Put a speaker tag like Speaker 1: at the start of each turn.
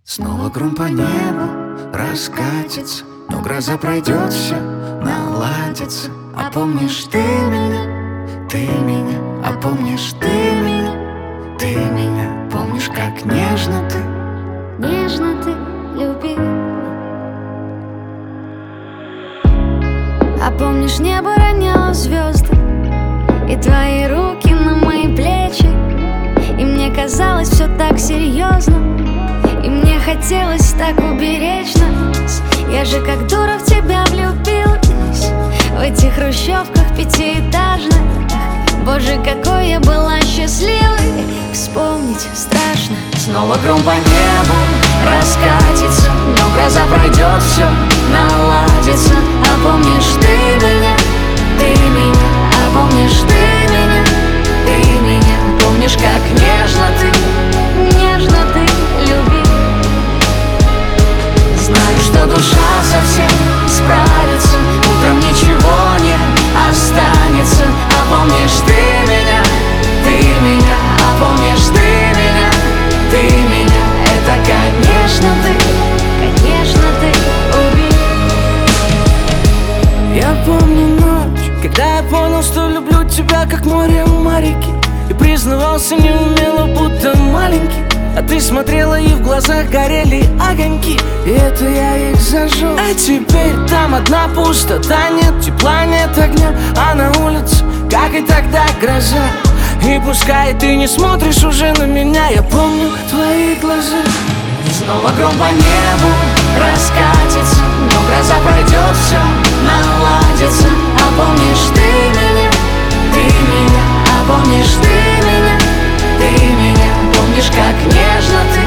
Speaker 1: Снова гром по небу раскатится, но гроза пройдет, все наладится. А помнишь ты меня, а помнишь ты меня, помнишь, как нежно ты
Speaker 2: любил. А помнишь, небо роняло звезды и твои руки на мои плечи, и мне казалось все так серьезно, и мне хотелось так уберечь нас. Я же как дура в тебя влюбилась, в этих хрущевках пятиэтажных. Боже, какой я была счастливой, вспомнить страшно.
Speaker 1: Снова гром по небу раскатится, но гроза пройдет, все наладится. А помнишь ты меня, а помнишь ты меня, помнишь, как нежно ты любил. Знаю, что душа совсем справится, утром ничего не останется. А помнишь ты меня, а помнишь ты меня, это, конечно, ты убил.
Speaker 3: Я помню ночь, когда я понял, что люблю тебя, как море у реки, и признавался неумело, будто маленький. А ты смотрела, и в глазах горели огоньки, и это я их зажег. А теперь там одна пустота, нет тепла, нет огня, а на улице, как и тогда, гроза. И пускай ты не смотришь уже на меня, я помню твои глаза.
Speaker 1: Снова гром по небу раскатится, но гроза пройдет, все наладится. А помнишь ты меня, а помнишь ты меня, помнишь, как нежно ты